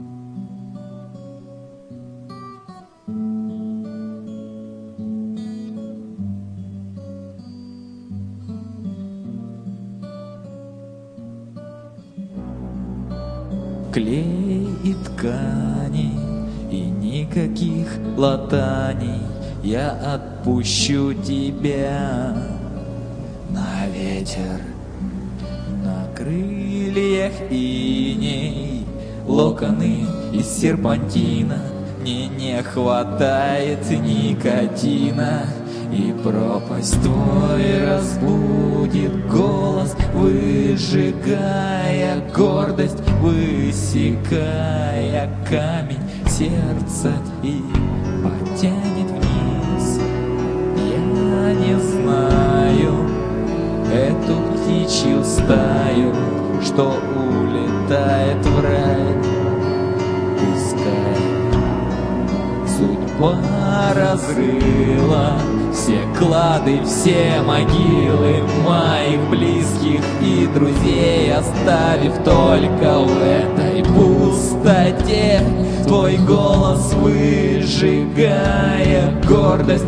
Клей и ткани, и никаких латаний, я отпущу тебя на ветер, на крыльях иней, локоны из серпантина, мне не хватает никотина. И пропасть твой разбудит голос, выжигая гордость, высекая камень сердца и потянет вниз. Я не знаю эту птичью стаю, что улетает в рай. Пускай судьба разрыла все клады, все могилы моих близких и друзей, оставив только в этой пустоте твой голос, выжигая гордость,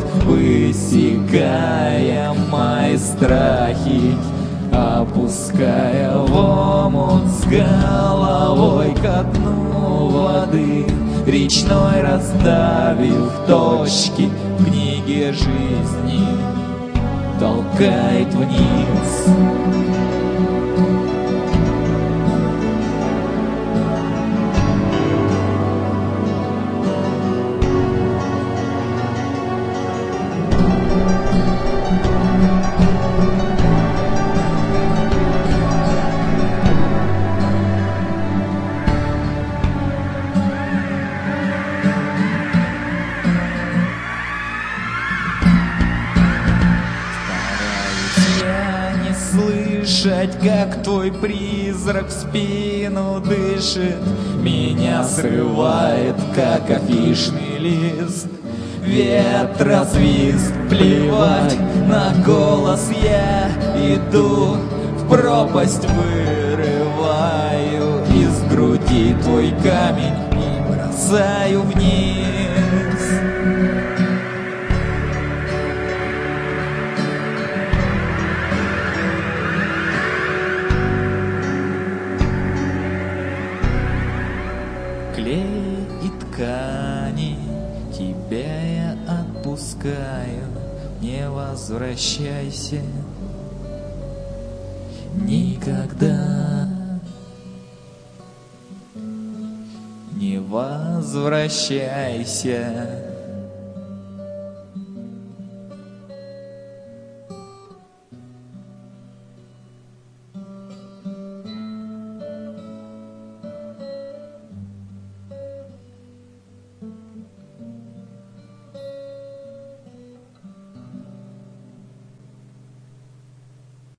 высекая мои страхи, опуская в омут с головой ко дну воды, речной расставив точки в книге жизни, толкает вниз. Слышать, как твой призрак в спину дышит, меня срывает, как афишный лист. Ветра свист, плевать на голос, я иду в пропасть, вырываю из груди твой камень и бросаю вниз. Клей и ткани, тебя я отпускаю, не возвращайся никогда, не возвращайся.